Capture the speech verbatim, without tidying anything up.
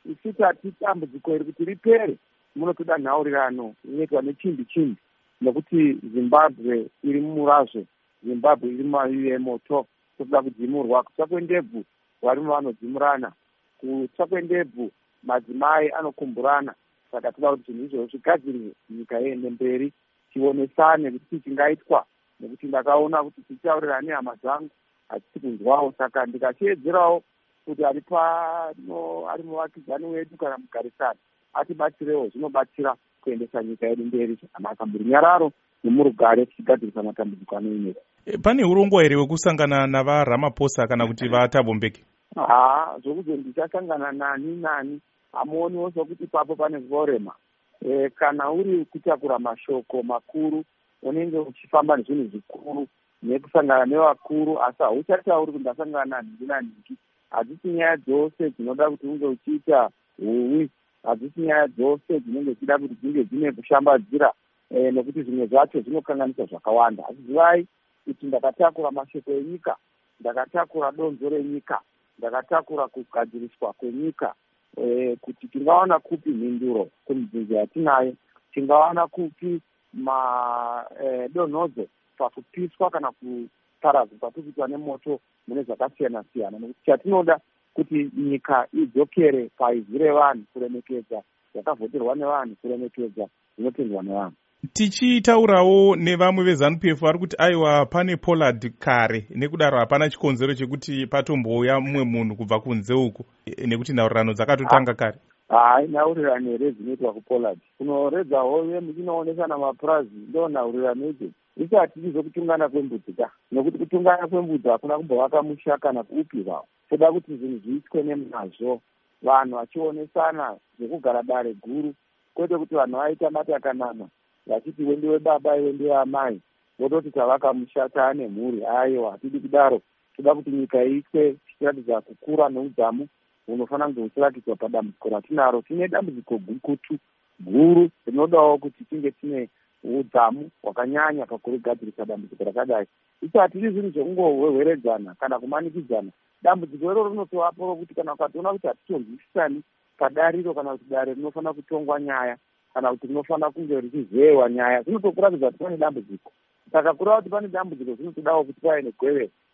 isisati dambudziko iri kuti ripere munotoda nhaurirano inoitwa nechimbi chimbi, nekuti Zimbabwe iri murazvo, Zimbabwe iri mumavivi emoto, toda kudzimurwa. Kutsa kwendebvu varume vanodzimurana, kutsa kwendebvu madzimai anokumburana. Saka toda kuti zvinhu izvozvo zvigadzirwe, nyika iende mberi, tionesane kuti chingaitwa, nekuti ndakaona kuti tichitaurira nehama dzangu hatisi kunzwawo. Saka ndikachiedzerawo kuti ari pano ari muvakidzani wedu kana mugarisani atibatsirewo, zvinobatsira kuendesa nyika yedu mberi zvakanaka murunyararo nemurugare, tichigadzirisa matambudziko anoineka. Pane urongwa here hwekusangana navaRamaphosa kana kuti vaThabo Mbeki? Haa, zvokuti ndichasangana nani nani hamuoniwo sokuti papo pane vorema. E, kana uri kutakura mashoko makuru unenge uchifamba nezvinhu zvikuru nekusangana nevakuru, asi hauchatauri kuti ndasangana nanhingi nanhingi. Hadzisi nyaya dzose dzinoda kuti unge uchiita huwi, hadzisi nyaya dzose dzinenge dzichida kuti dzinge dzine kushambadzira, e, nekuti zvimwe zvacho zvinokanganisa zvakawanda. Asi zivai kuti ndakatakura mashoko enyika, ndakatakura donzo renyika, ndakatakura kugadziriswa kwenyika, e, kuti tingawana kupi mhinduro kumibvunzo yatinayo, tingawana kupi madonhodzo e, pakupiswa kana kuparadzwa kwatikuitwa nemoto mune zvakasiyana siyana, nekuti chatinoda kuti nyika idzokere paizi revanhu, kuremekedza yakavhoterwa nevanhu, kuremekedza zvinotendwa nevanhu. Tichitaurawo nevamwe veZANU P F vari kuti aiwa pane Pollard kare, nekudaro hapana chikonzero chekuti patombouya mumwe munhu kubva kunze uku, nekuti nhaurirano dzakatotanga kare. Hai, nhaurirano here dzinoitwa kuPollard kunoredza hove muchinoonesa mapurazi, ndo nhaurirano idzo. Isati chizokutungana kwembudzi ka, nekuti kutungana kwembudzi hakuna kumbovaka musha kana kuupi zvavo. Toda kuti zvinhu zviitwe nemazvo, vanhu vachionesana zvekugara dare guru, kwete kuti vanhu vaita matakanana vachiti wendi webaba iwe ndiwe amai, vototi tavaka musha taane mhuri. Aiwa, hatidi kudaro. Toda kuti nyika iitwe tichiratidza kukura neudzamu hunofanira kunge huchiratidzwa padambudziko ratinaro. Tine dambudziko gukutu guru rinodawo kuti tinge tine udzamu hwakanyanya pakurigadzirisa dambudziko rakadai. Icho hatidi zvinhu zvekungohweheredzana kana kumanikidzana. Dambudziko iroro rinotovapo rokuti kana ukatoona kuti hatitonzwisisani padariro, kana kuti dare rinofanira kutongwa nyaya, kana kuti rinofanira kunge richizeewa nyaya, zvinotokuratidza kuti pane dambudziko. Saka kureva kuti pane dambudziko zvinotodawo kuti pave negwevere